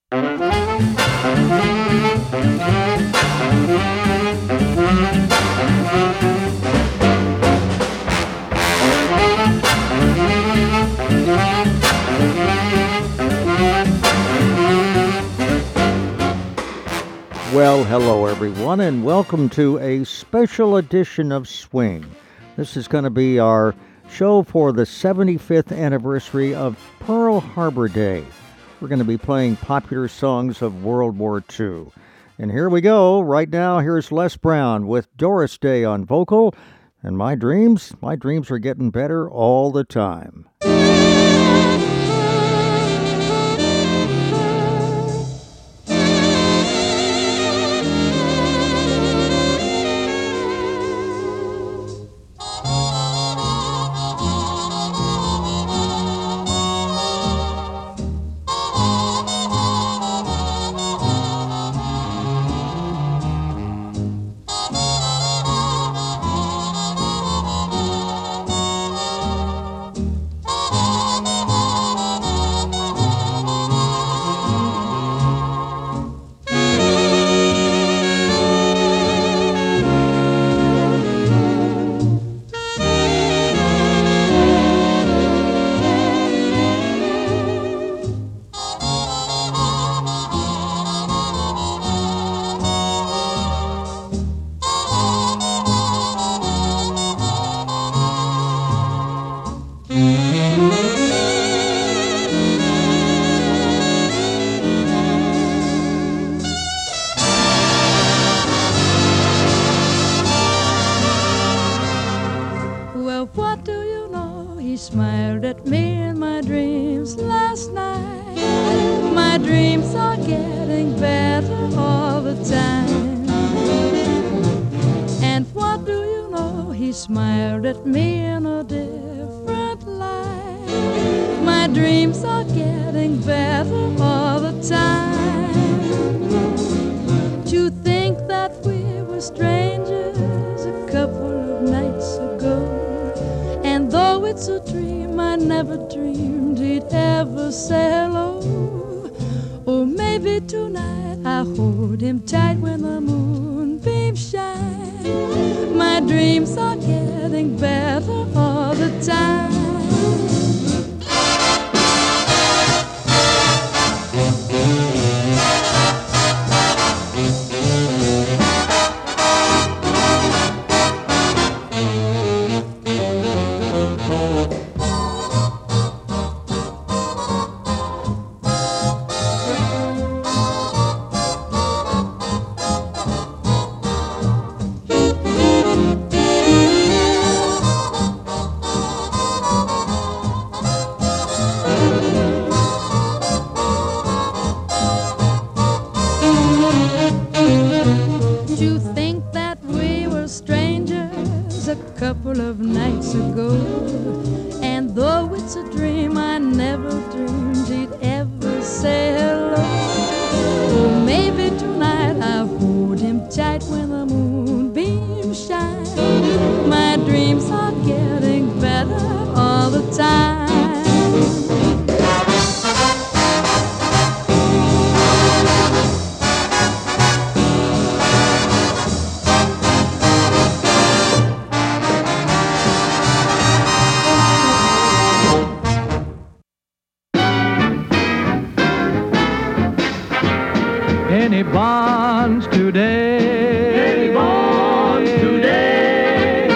Well, hello everyone, and welcome to a special edition of Swing. This is going to be our show for the 75th anniversary of Pearl Harbor Day. We're going to be playing popular songs of World War II. And here we go. Right now, here's Les Brown with Doris Day on vocal. And my dreams are getting better all the time. Penny bonds today. Penny bonds today.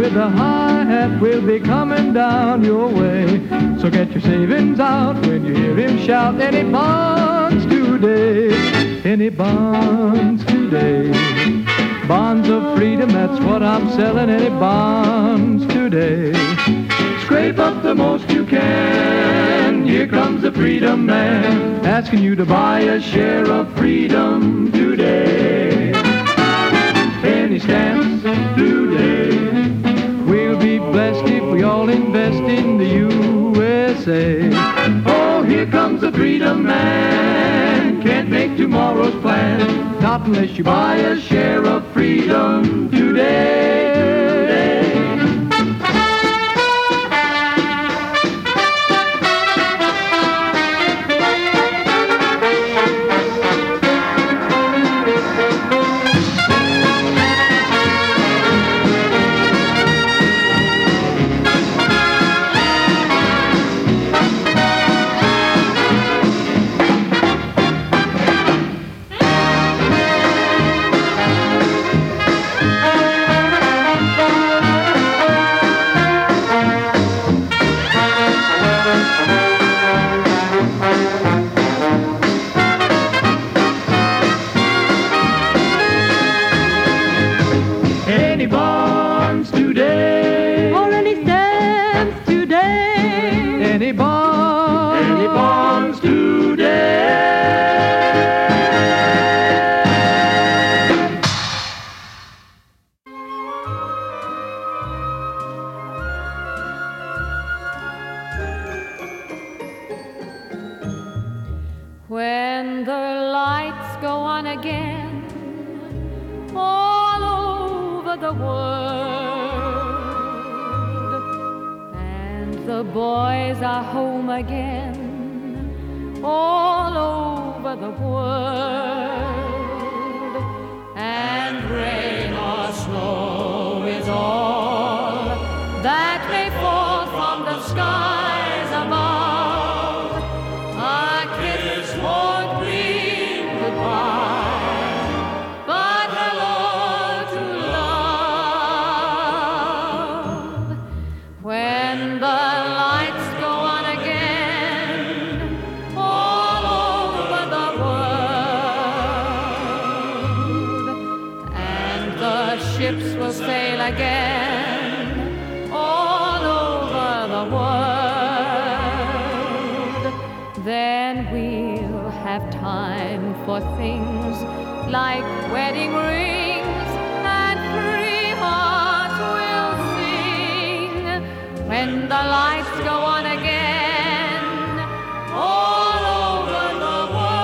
with a hi-hat will be coming down your way. So get your savings out when you hear him shout, any bonds today, any bonds today. Bonds of freedom, that's what I'm selling, any bonds today. Scrape up the most you can, here comes the freedom man, asking you to buy a share of freedom today. Penny stamps today. We'll be blessed if we all invest in the USA. Oh, here comes the freedom man, can't make tomorrow's plan, not unless you buy a share of freedom today. Any bonds today, or any stamps today, any bonds today. when the lights go on again all over the world, and the boys are home again all over the world, and rain or snow is all that may fall from the skies above. A kiss won't bring goodbye, but hello to love. When the lights go on again all over the world, and the ships will sail again all over the world, then we'll have time for things like wedding rings, and free hearts will sing when the lights go on again all over the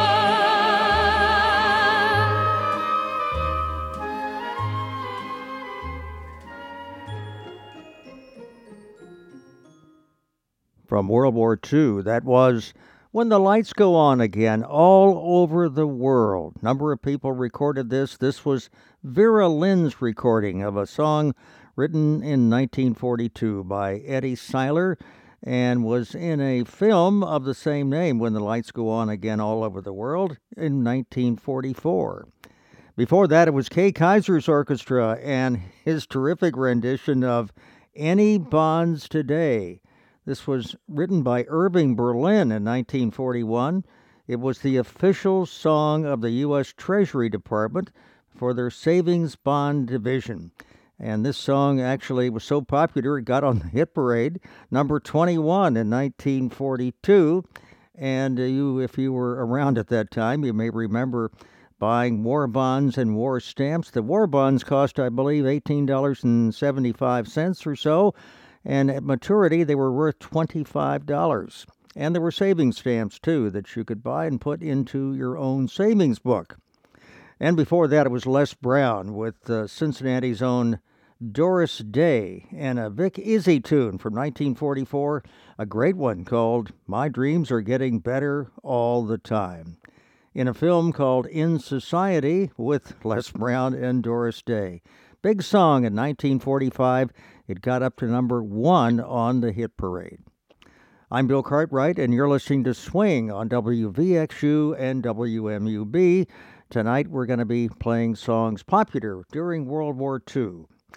world. From World War II, that was When the Lights Go On Again, all over the world. Number of people recorded this. This was Vera Lynn's recording of a song written in 1942 by Eddie Seiler and was in a film of the same name, When the Lights Go On Again, all over the world, in 1944. Before that, it was Kay Kaiser's orchestra and his terrific rendition of Any Bonds Today. This was written by Irving Berlin in 1941. It was the official song of the U.S. Treasury Department for their Savings Bond Division. And this song actually was so popular it got on the hit parade, number 21 in 1942. And if you were around at that time, you may remember buying war bonds and war stamps. The war bonds cost, I believe, $18.75 or so. And at maturity, they were worth $25. And there were savings stamps, too, that you could buy and put into your own savings book. And before that, it was Les Brown with Cincinnati's own Doris Day and a Vic Izzy tune from 1944, a great one called My Dreams Are Getting Better All the Time, in a film called In Society with Les Brown and Doris Day. Big song in 1945. It got up to number 1 on the hit parade. I'm Bill Cartwright, and you're listening to Swing on WVXU and WMUB. Tonight we're going to be playing songs popular during World War II.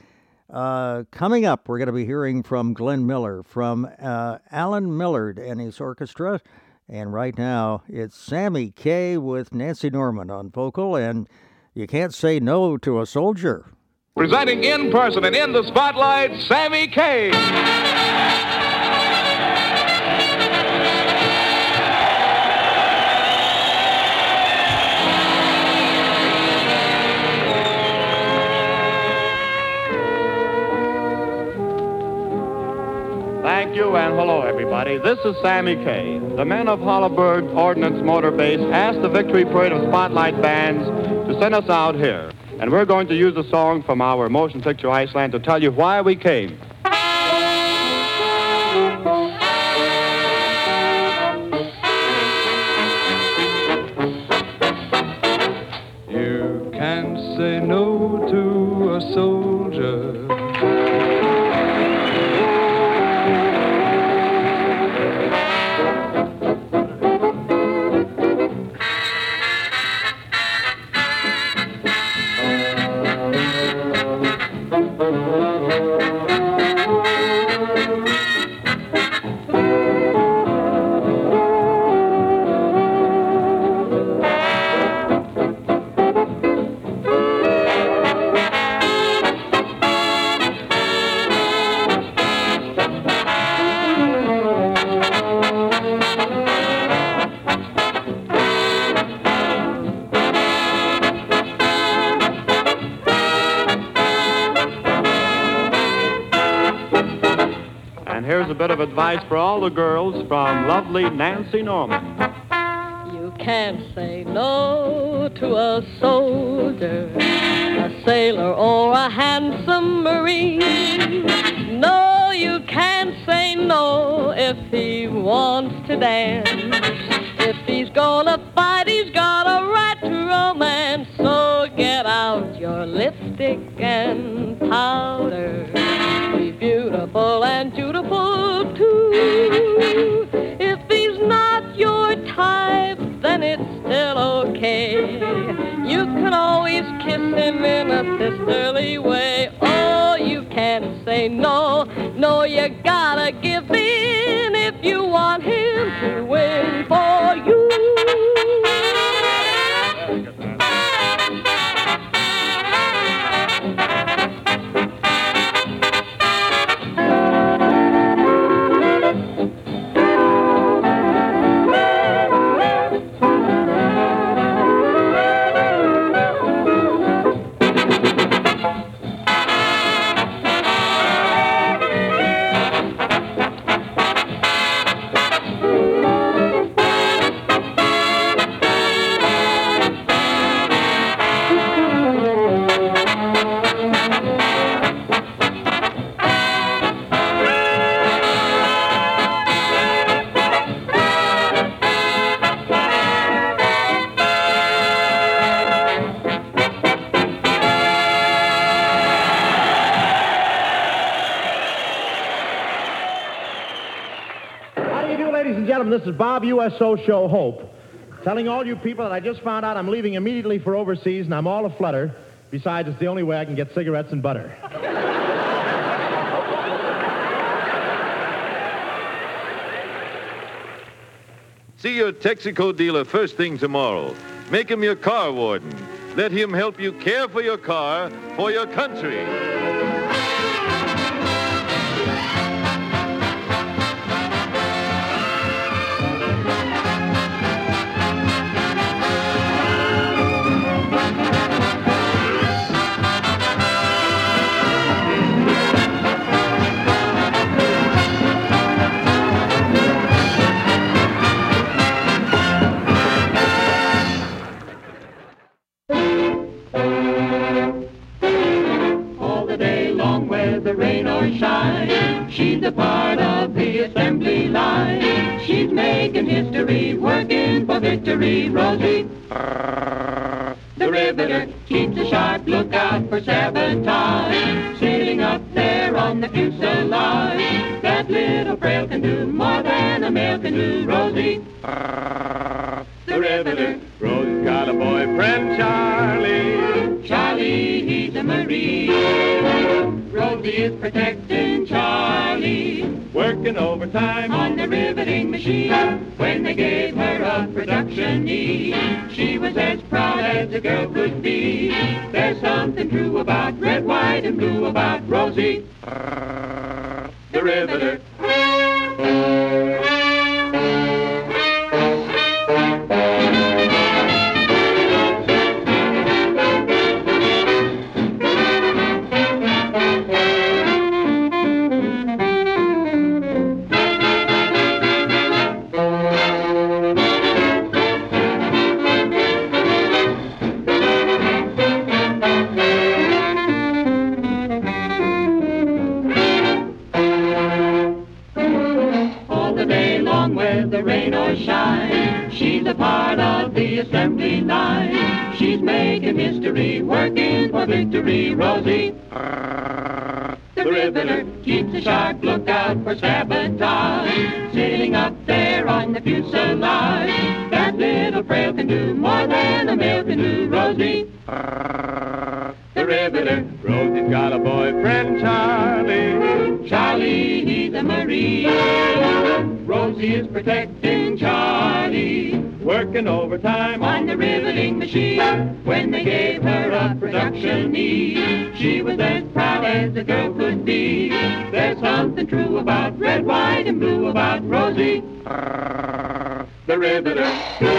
Coming up, we're going to be hearing from Glenn Miller, from Alan Millard and his orchestra. And right now, it's Sammy Kaye with Nancy Norman on vocal, and You Can't Say No to a Soldier. Presenting in person and in the spotlight, Sammy Kaye. Thank you, and hello, everybody. This is Sammy Kaye. The men of Holabird Ordnance Motor Base asked the Victory Parade of Spotlight bands to send us out here. And we're going to use a song from our motion picture Iceland to tell you why we came. You can't say no to a soldier. Here's a bit of advice for all the girls from lovely Nancy Norman. You can't say no to a soldier, a sailor, or a handsome marine. No, you can't say no if he wants to dance. If he's gonna fight, he's got a right to romance. So get out your lipstick and powder. Be beautiful and dutiful too. If he's not your type, then it's still okay. You can always kiss him in a sisterly way. Oh, you can't say no. No, you gotta give in if you want him to win for you. This is Bob USO Show Hope, telling all you people that I just found out I'm leaving immediately for overseas, and I'm all aflutter. Besides, it's the only way I can get cigarettes and butter. See your Texaco dealer first thing tomorrow. Make him your car warden. Let him help you care for your car, for your country. She's a part of the assembly line. She's making history, working for victory. Rosie, the riveter, keeps a sharp lookout for sabotage. Sitting up there on the fuselage, that little frail can do more than a male can do. Rosie, the riveter. Rosie's got a boyfriend, Charlie. Charlie, he's a Marine. Rosie Rosie is protecting Charlie, Working overtime on the riveting machine. When they gave her a production knee, she was as proud as a girl could be. There's something true about red, white, and blue about Rosie, the Riveter. She's a part of the assembly line. She's making history, working for victory. Rosie, the Riveter, keeps a sharp lookout for sabotage. Sitting up there on the fuselage, that little frail can do more than a male can do. Rosie, the Riveter. Rosie's got a boyfriend, Charlie. Charlie, he's a Marine. Rosie is protecting Charlie, Working overtime on the riveting machine. When they gave her a production knee, she was as proud as a girl could be. There's something true about red, white, and blue about Rosie, the Riveter.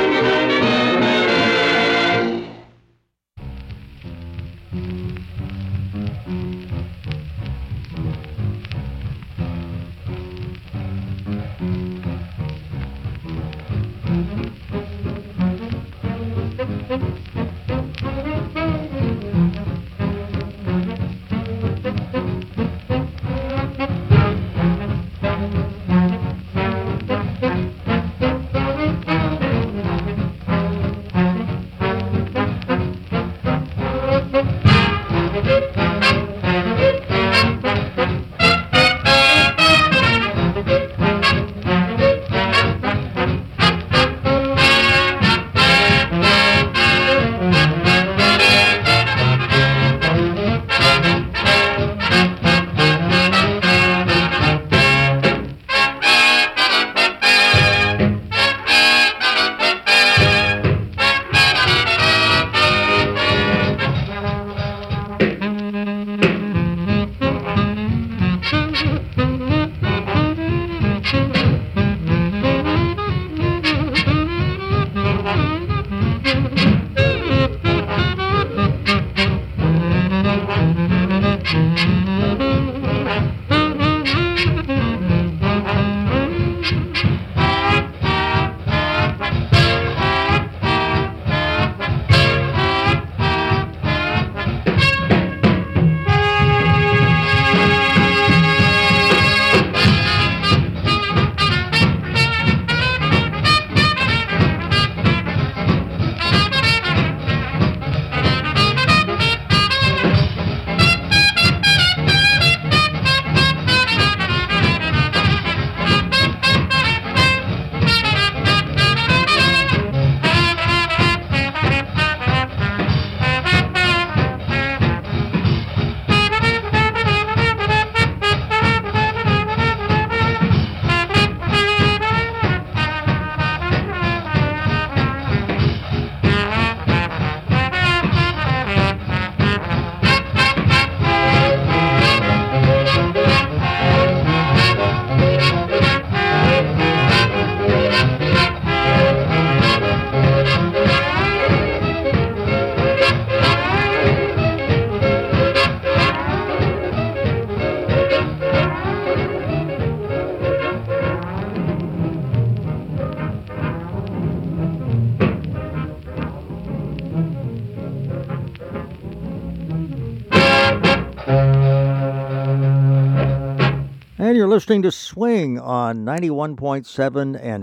And you're listening to Swing on 91.7 and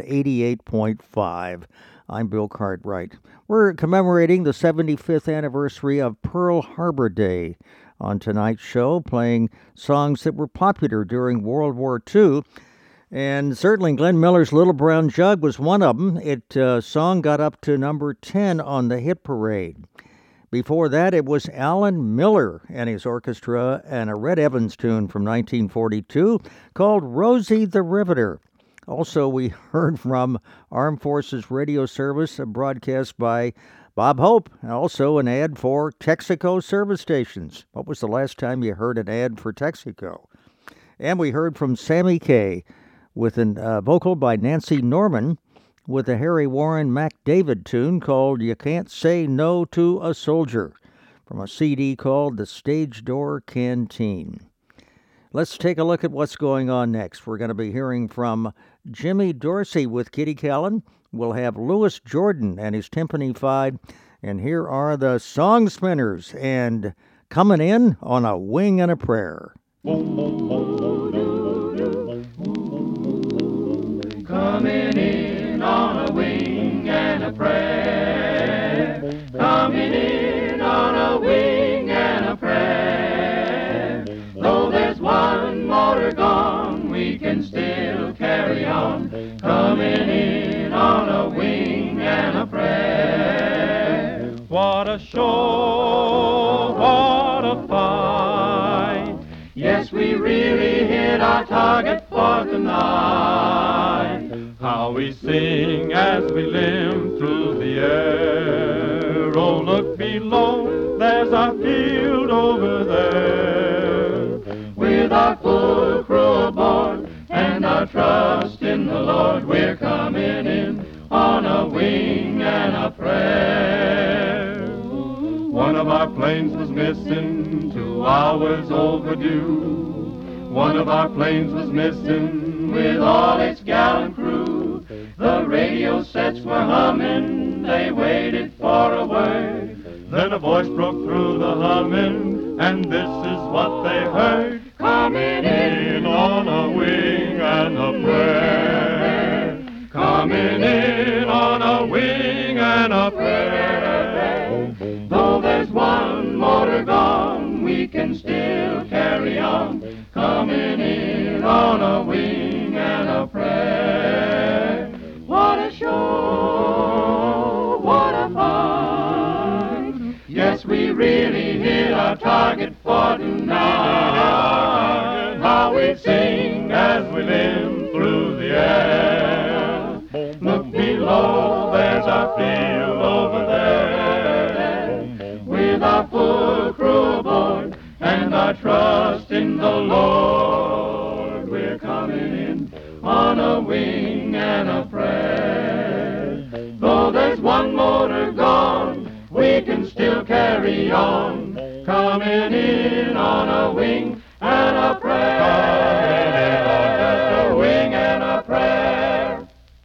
88.5. I'm Bill Cartwright. We're commemorating the 75th anniversary of Pearl Harbor Day on tonight's show, playing songs that were popular during World War II. And certainly Glenn Miller's Little Brown Jug was one of them. Song got up to number 10 on the hit parade. Before that, it was Alan Miller and his orchestra and a Red Evans tune from 1942 called Rosie the Riveter. Also, we heard from Armed Forces Radio Service, a broadcast by Bob Hope, and also an ad for Texaco service stations. What was the last time you heard an ad for Texaco? And we heard from Sammy Kaye with a vocal by Nancy Norman with a Harry Warren Mac David tune called You Can't Say No to a Soldier from a CD called The Stage Door Canteen. Let's take a look at what's going on next. We're going to be hearing from Jimmy Dorsey with Kitty Callan. We'll have Louis Jordan and his Timpani Five. And here are the Song Spinners and Coming In on a Wing and a Prayer. Coming in on a wing and a prayer. Coming in on a wing and a prayer. Though there's one motor gone, we can still carry on. Coming in on a wing and a prayer. What a show, what a fight. Yes, we really hit our target for tonight. How we sing as we limp through the air. Oh, look below, there's our field over there. With our full crew aboard and our trust in the Lord, we're coming in on a wing and a prayer. One of our planes was missing, 2 hours overdue. One of our planes was missing with all its gallant crew. The radio sets were humming, they waited for a word. Then a voice broke through the humming, and this is what they heard. Coming in on a wing and a prayer. Coming in on a wing and a prayer. Though there's one motor gone, we can still carry on. Coming in on a wing and a prayer. What a show, what a fight. Yes, we really hit our target for tonight. How we sing as we limp through the air. Look below, there's our field over there. With our full crew aboard and our trust in the Lord, we're coming in on a wing and a prayer. Though there's one motor gone, we can still carry on. Coming in on a wing and a prayer. Coming in on just a wing and a prayer.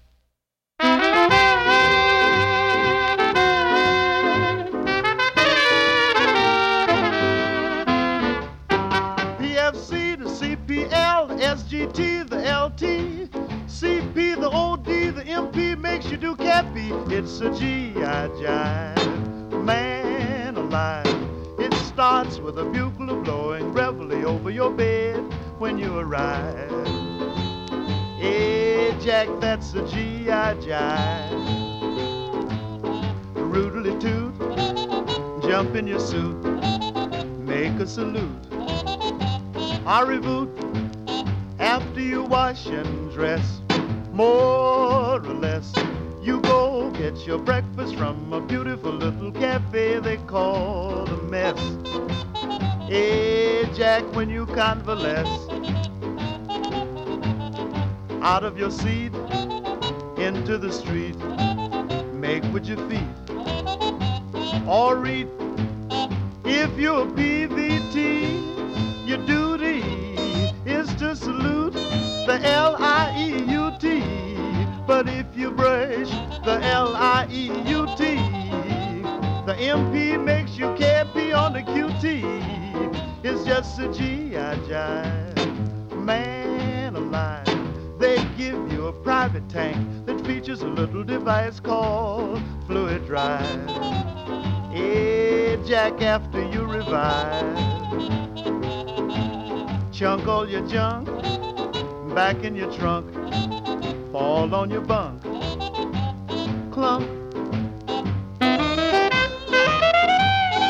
PFC, the CPL, the SGT, the LT, CP, the OD, the MP makes you do cappy. It's a G.I. jive, man alive. It starts with a bugle blowing reveille over your bed when you arrive. Hey, Jack, that's a G.I. jive. Roodly toot, jump in your suit, make a salute. Arrivoot, after you wash and dress, more or less, you go get your breakfast from a beautiful little cafe they call the Mess. Hey, Jack, when you convalesce, out of your seat, into the street, make with your feet, or read. If you're a PVT, your duty is to salute the L-I-E-U-T. But if you brush the L-I-E-U-T, the MP makes you KP on the QT. It's just a G.I. jive, man alive. They give you a private tank that features a little device called Fluid Drive. Hey, Jack, after you revive, chunk all your junk back in your trunk, fall on your bunk, clunk.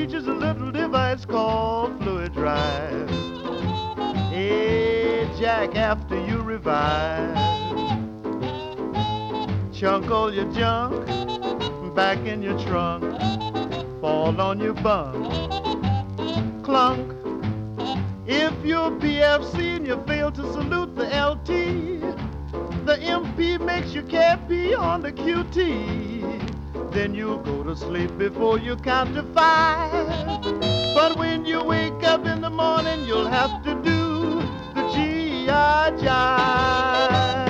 features a little device called Fluid Drive. Hey, Jack, after you revive, chunk all your junk back in your trunk, fall on your bunk, clunk. If you're PFC and you fail to salute the LT, the MP makes you KP on the QT. Then you'll go to sleep before you count to 5. But when you wake up in the morning, you'll have to do the G.I. jive.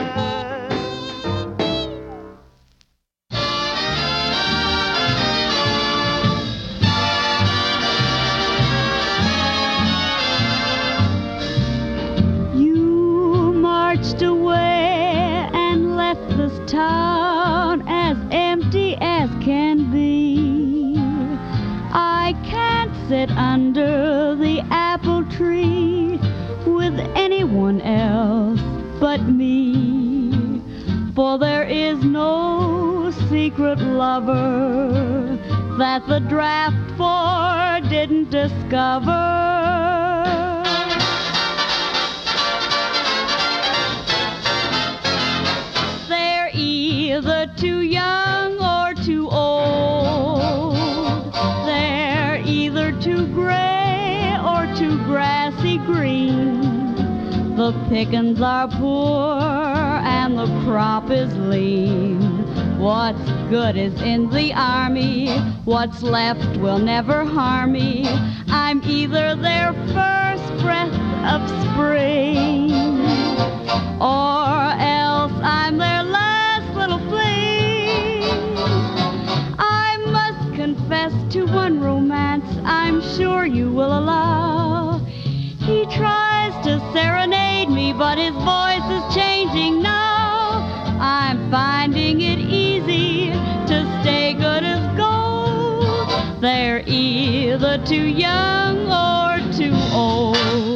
You marched away and left this town as empty as can be. I can't sit under the apple tree with anyone else but me, for there is no secret lover that the draft for didn't discover. They're either too young or too old. They're either too gray or too grassy green. The pickings are poor and the crop is lean. What's good is in the army. What's left will never harm me. I'm either their first breath of spring, or else I'm their last little fling. I must confess to one romance I'm sure you will allow. He tries to serenade me, but his voice is changing now. I'm finding it easy to stay good as gold. They're either too young or too old.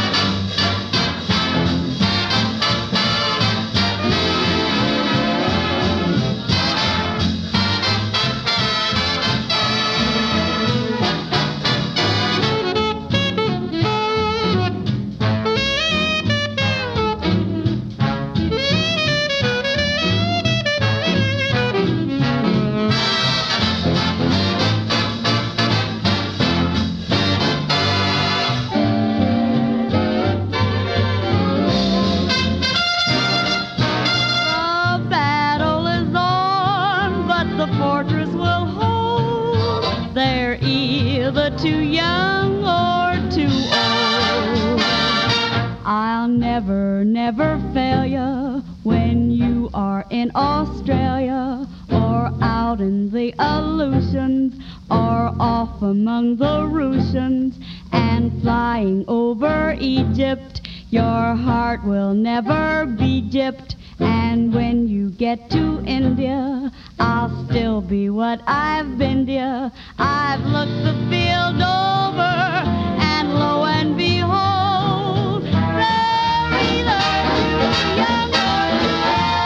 Too young or too old. I'll never, never fail you when you are in Australia or out in the Aleutians or off among the Russians and flying over Egypt. Your heart will never be gypped. And when you get to India, I'll still be what I've been, dear. I've looked the field over, and lo and behold, they're either too young or too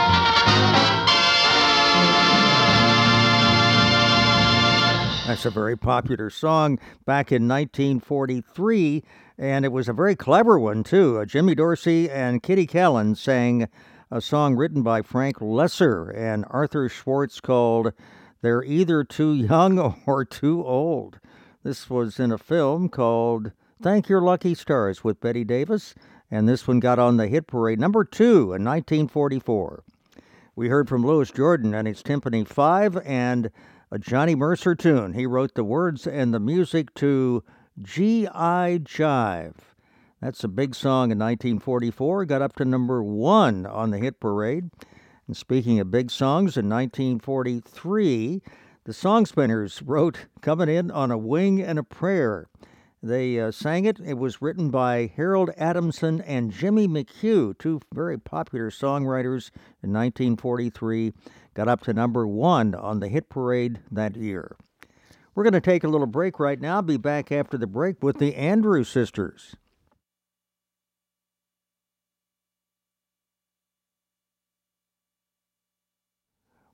old. That's a very popular song back in 1943, and it was a very clever one, too. Jimmy Dorsey and Kitty Callan sang a song written by Frank Lesser and Arthur Schwartz called They're Either Too Young or Too Old. This was in a film called Thank Your Lucky Stars with Betty Davis, and this one got on the hit parade number 2 in 1944. We heard from Louis Jordan and his Timpani 5 and a Johnny Mercer tune. He wrote the words and the music to G.I. Jive. That's a big song in 1944, got up to number 1 on the hit parade. And speaking of big songs, in 1943, the Song Spinners wrote Coming In on a Wing and a Prayer. They sang it. It was written by Harold Adamson and Jimmy McHugh, two very popular songwriters in 1943, got up to number 1 on the hit parade that year. We're going to take a little break right now. Be back after the break with the Andrews Sisters.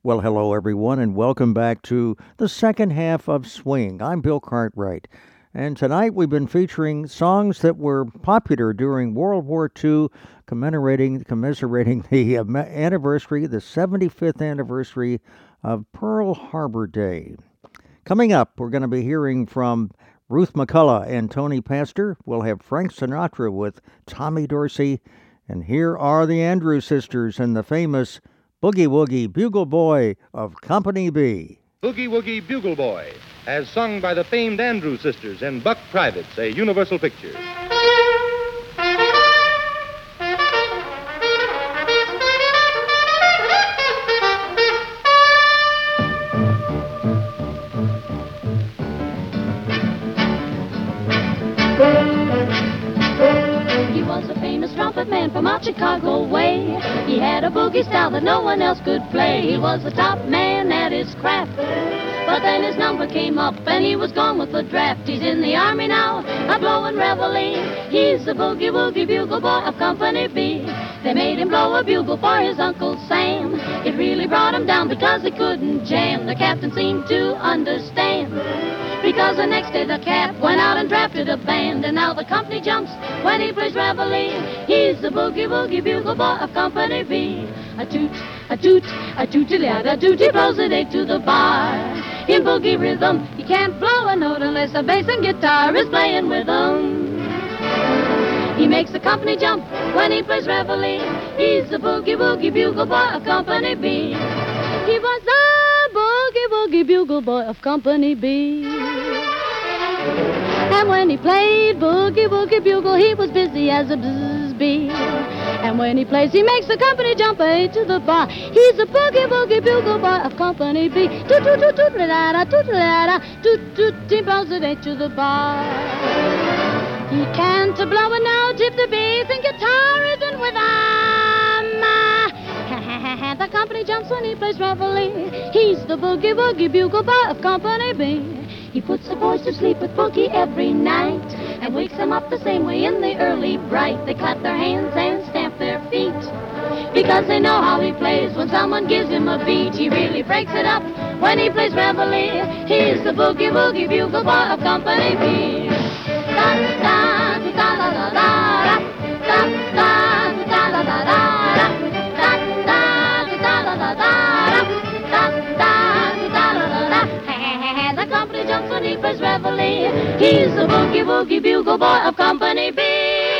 Well, hello, everyone, and welcome back to the second half of Swing. I'm Bill Cartwright, and tonight we've been featuring songs that were popular during World War II, commiserating the anniversary, the 75th anniversary of Pearl Harbor Day. Coming up, we're going to be hearing from Ruth McCullough and Tony Pastor. We'll have Frank Sinatra with Tommy Dorsey, and here are the Andrews Sisters and the famous Boogie Woogie Bugle Boy of Company B. Boogie Woogie Bugle Boy, as sung by the famed Andrews Sisters in Buck Privates, a Universal picture. He was a famous trumpet man from out Chicago way. He had a boogie style that no one else could play. He was the top man at his craft. But then his number came up and he was gone with the draft. He's in the army now, a blowing reveille. He's the boogie woogie bugle boy of Company B. They made him blow a bugle for his Uncle Sam. It really brought him down because he couldn't jam. The captain seemed to understand, because the next day the cap went out and drafted a band. And now the company jumps when he plays reveille. He's the boogie woogie bugle boy of Company B. A toot, a toot, a tooty-lad, a toot, he blows it 8 to the bar. In boogie rhythm, he can't blow a note unless a bass and guitar is playing with him. He makes the company jump when he plays reveille. He's the boogie woogie bugle boy of Company B. He was the boogie woogie bugle boy of Company B. And when he played boogie woogie bugle, he was busy as a bzzz bee. And when he plays, he makes the company jump 8 to the bar. He's a boogie woogie bugle boy of Company B. Toot toot toot toot la da toot la da toot toot. He blows it 8 to the bar. He can't blow a note if the bass and guitar isn't with him. The company jumps when he plays reveille. He's the boogie woogie bugle boy of Company B. He puts the boys to sleep with boogie every night and wakes them up the same way in the early bright. They clap their hands and stamp their feet because they know how he plays. When someone gives him a beat, he really breaks it up when he plays reveille. He's the boogie woogie bugle boy of Company B. Da da da da da da da da da da da da da. The company jumps when he plays reveille. He's the boogie woogie bugle boy of Company B.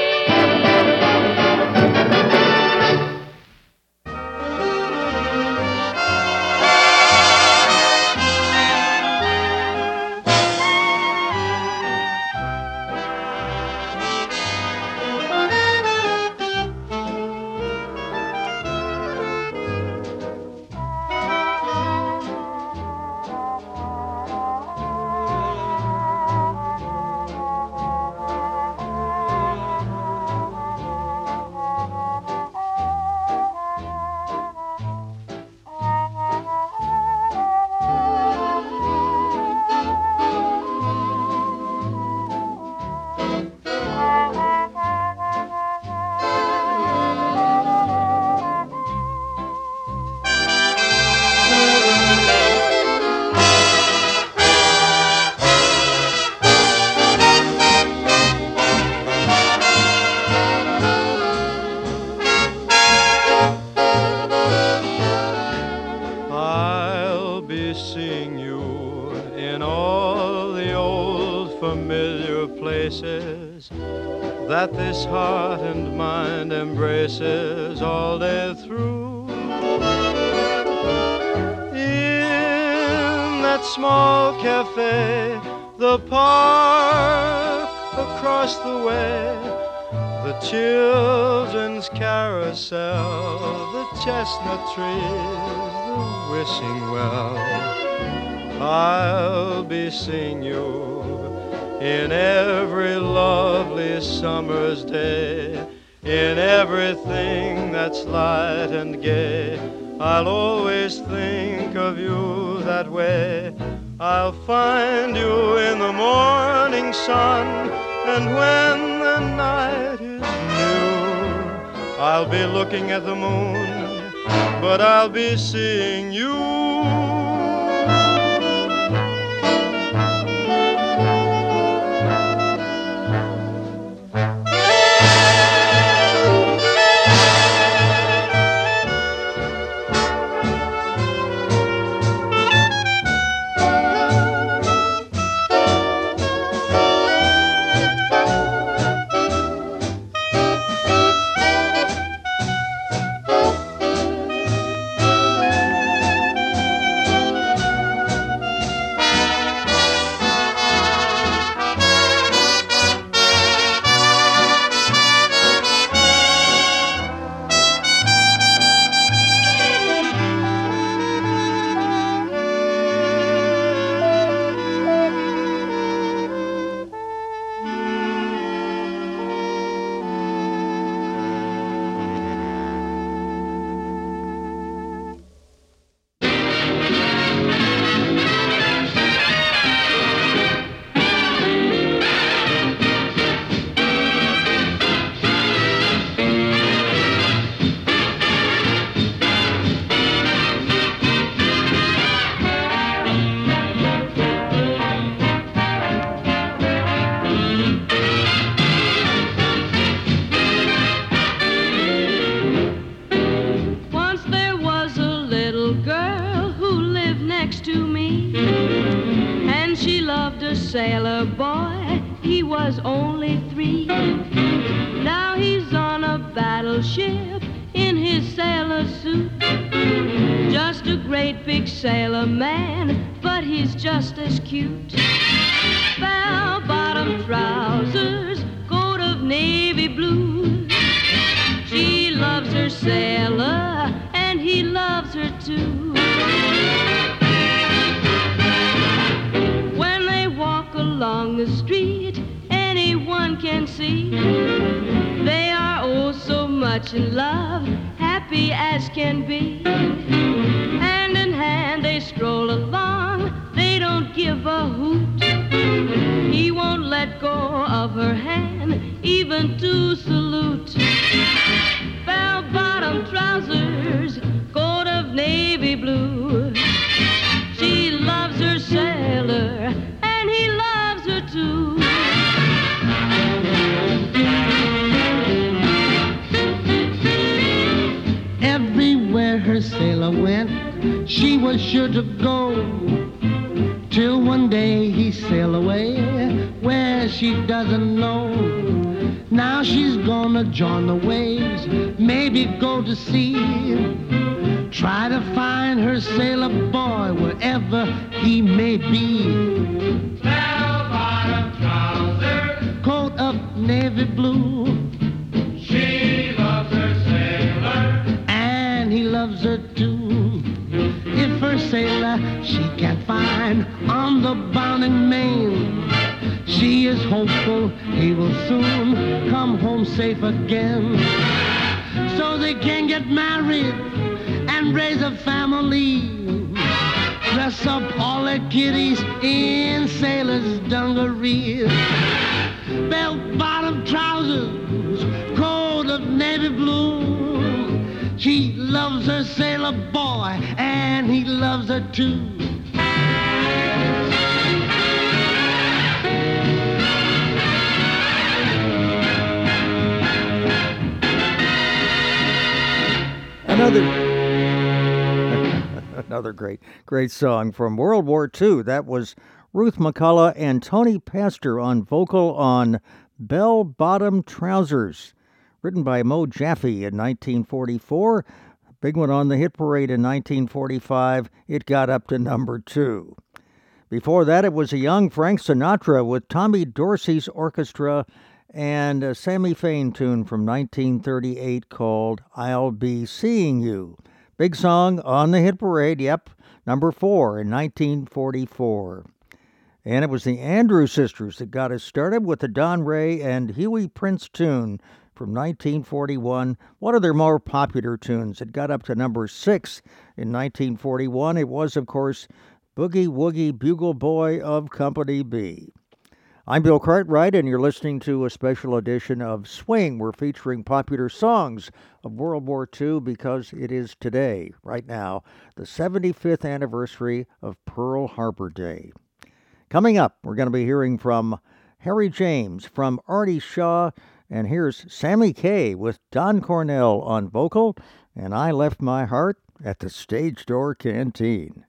That this heart and mind embraces all day through. In that small cafe, the park across the way, the children's carousel, the chestnut trees, the wishing well. I'll be seeing you in every lovely summer's day, in everything that's light and gay. I'll always think of you that way. I'll find you in the morning sun, and when the night is new, I'll be looking at the moon but I'll be seeing you. Sailor boy, he was only 3. Now he's on a battleship in his sailor suit. Just a great big sailor man, but he's just as cute. Bell-bottom trousers, coat of navy blue. She loves her sailor, and he loves her too. Along the street, anyone can see they are oh so much in love, happy as can be. Hand in hand they stroll along, they don't give a hoot. He won't let go of her hand, even to salute. Bell-bottom trousers, coat of navy blue. She loves her sailor, and he loves her too. Everywhere her sailor went, she was sure to go. Till one day he sailed away where she doesn't know. Now she's gonna join the waves, maybe go to sea. Try to find her sailor boy wherever he may be. Bell-bottom trousers, coat of navy blue. She loves her sailor, and he loves her too. If her sailor she can't find on the bounding main, she is hopeful he will soon come home safe again. So they can get married and raise a family. Dress up all their kiddies in sailor's dungarees. Bell-bottom trousers, coat of navy blue. She loves her sailor boy, and he loves her too. Another great song from World War II. That was Ruth McCullough and Tony Pastor on vocal on Bell-Bottom Trousers, written by Mo Jaffe in 1944. Big one on the hit parade in 1945. It got up to number 2. Before that, it was a young Frank Sinatra with Tommy Dorsey's orchestra and a Sammy Fain tune from 1938 called I'll Be Seeing You. Big song on the hit parade, yep, number 4 in 1944. And it was the Andrew Sisters that got us started with the Don Ray and Huey Prince tune from 1941, one of their more popular tunes. It got up to number 6 in 1941. It was, of course, Boogie Woogie Bugle Boy of Company B. I'm Bill Cartwright, and you're listening to a special edition of Swing. We're featuring popular songs of World War II because it is today, right now, the 75th anniversary of Pearl Harbor Day. Coming up, we're going to be hearing from Harry James, from Artie Shaw, and here's Sammy Kaye with Don Cornell on vocal, and I Left My Heart at the Stage Door Canteen.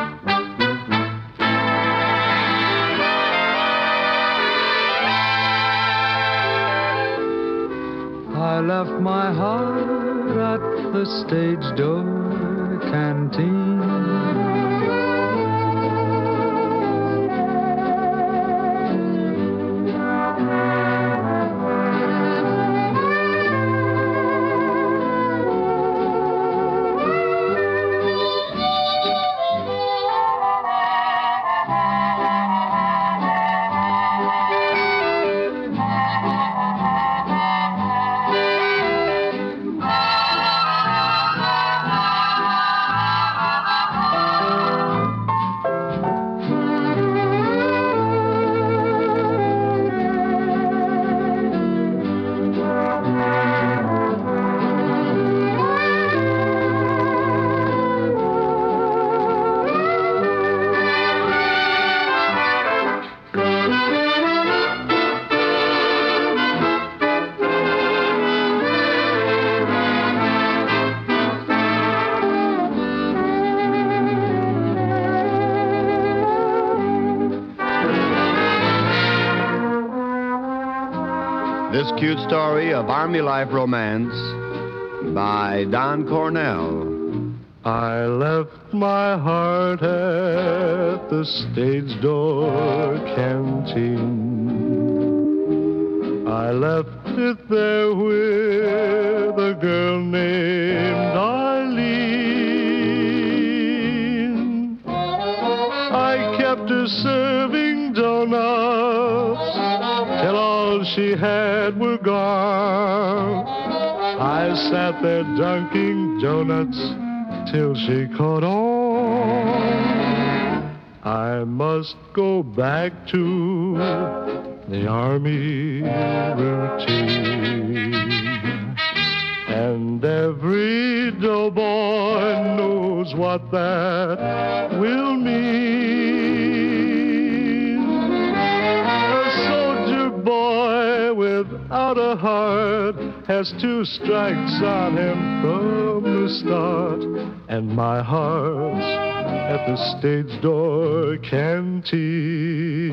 I left my heart at the stage door canteen. This cute story of Army life romance by Don Cornell. I left my heart at the stage door canteen. I left it there with a girl named Eileen. I kept her serving donuts till all she had were gone. I sat there dunking donuts till she caught on. I must go back to the Army routine. And every doughboy knows what that will mean. A soldier boy without a heart has two strikes on him from the start. And my heart's at the stage door canteen.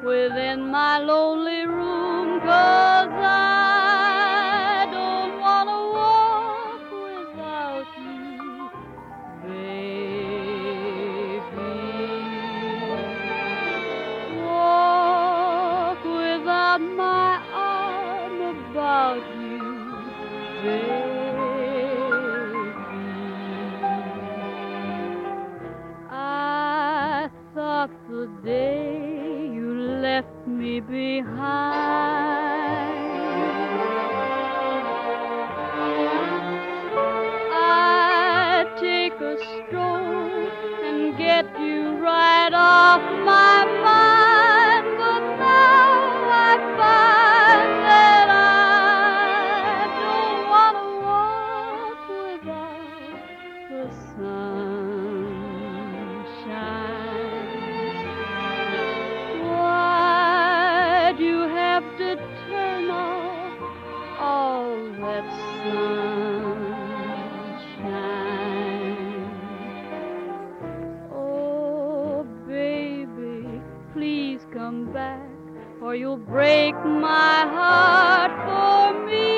within my lonely room, 'cause I don't want to walk without you, baby. Walk without my arm about you, baby. I thought the day you left me behind, I'd take a stroll and get you right off my mind, but now I find that I don't want to walk without the sunshine. Why'd you have to turn off all that sunshine? Oh, baby, please come back, or you'll break my heart for me.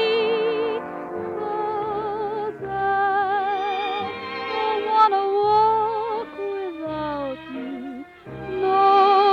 'Cause I don't want to walk without you, no,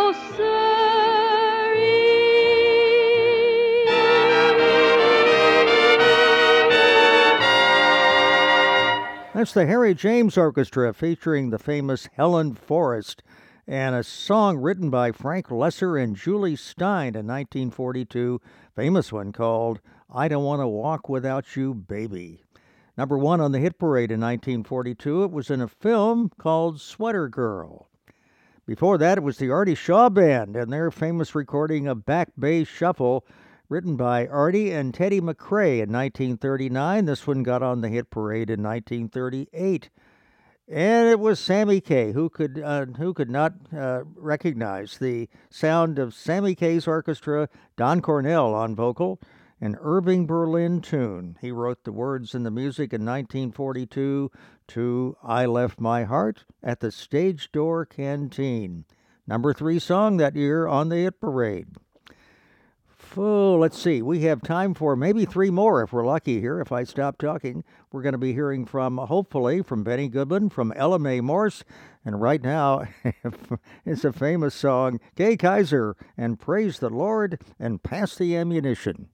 That's the Harry James Orchestra featuring the famous Helen Forrest, and a song written by Frank Lesser and Julie Stein in 1942, famous one called I Don't Want to Walk Without You, Baby. Number one on the hit parade in 1942, it was in a film called Sweater Girl. Before that, it was the Artie Shaw Band and their famous recording of Back Bay Shuffle, written by Artie and Teddy McRae in 1939. This one got on the hit parade in 1938. And it was Sammy Kaye, who could not recognize the sound of Sammy Kaye's orchestra, Don Cornell on vocal, an Irving Berlin tune. He wrote the words and the music in 1942 to I Left My Heart at the Stage Door Canteen. Number 3 song that year on the hit parade. Oh, let's see. We have time for maybe 3 more if we're lucky here. If I stop talking, we're going to be hearing from, hopefully, from Benny Goodman, from Ella Mae Morse, and right now it's a famous song, Kay Kyser, and Praise the Lord and Pass the Ammunition.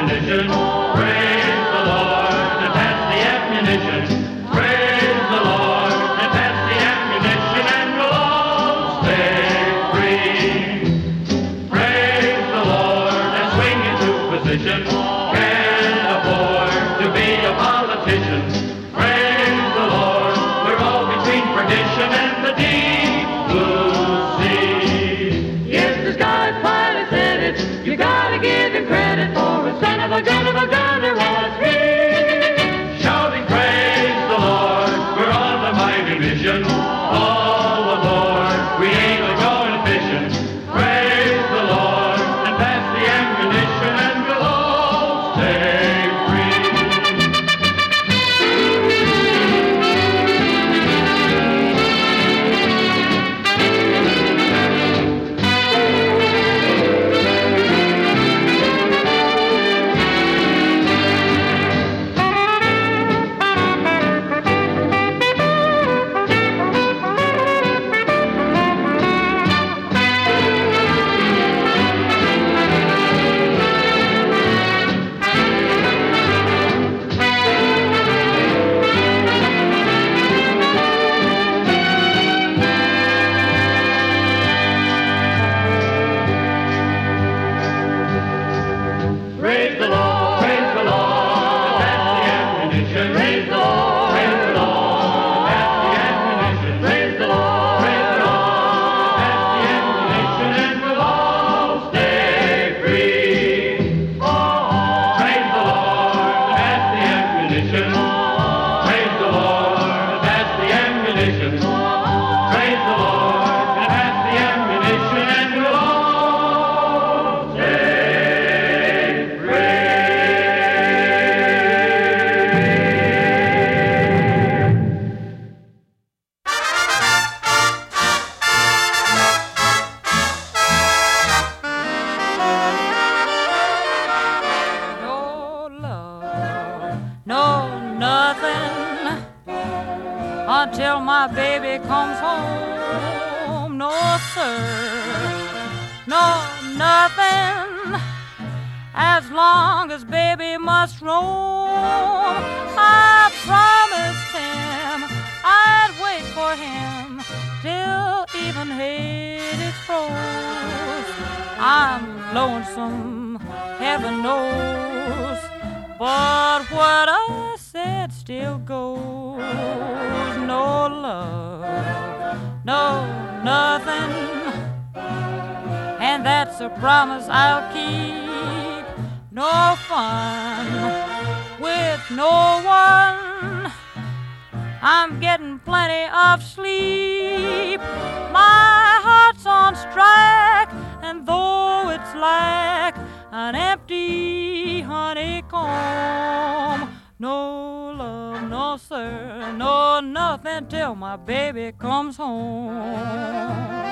Praise the Lord. conditions. Praise the Lord that has the ammunition, and we'll all say until my baby comes home. No, sir, no, nothing, as long as baby must roam. I promised him I'd wait for him till even Hades froze. I'm lonesome, heaven knows, but what I said still goes. No love, no nothing, and that's a promise I'll keep. No fun with no one, I'm getting plenty of sleep. My heart's on strike, and though it's like an empty honeycomb, no love, no sir, no nothing till my baby comes home.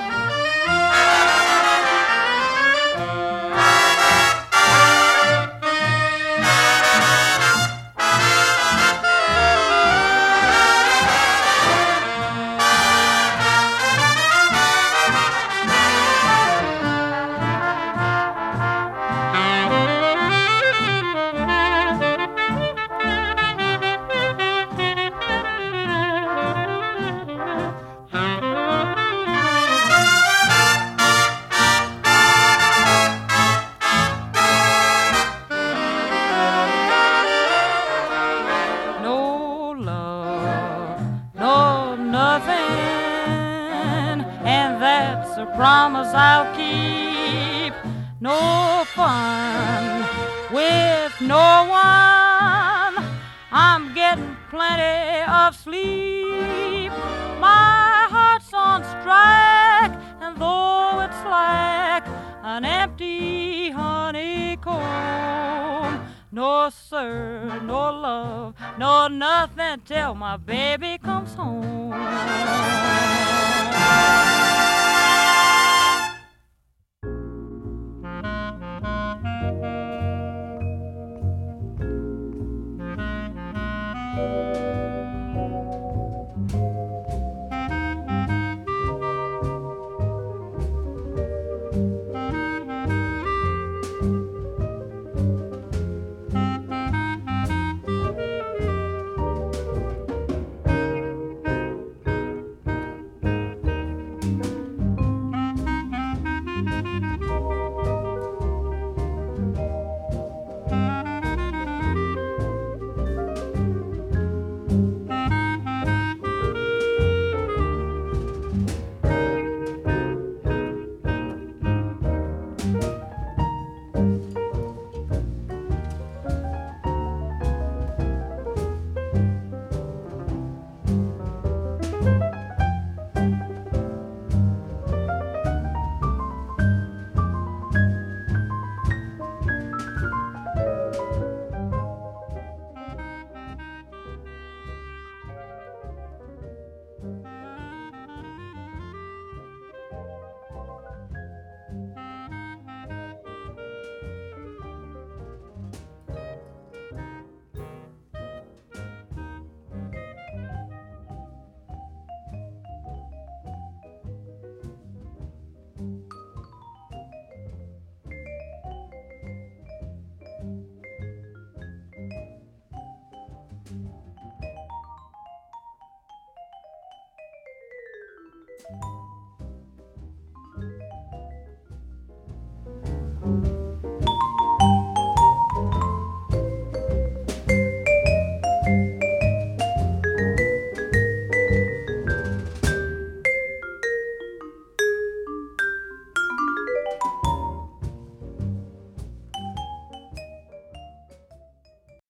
Promise I'll keep. No fun with no one, I'm getting plenty of sleep. My heart's on strike, and though it's like an empty honeycomb, no sir, no love, no nothing till my baby comes home.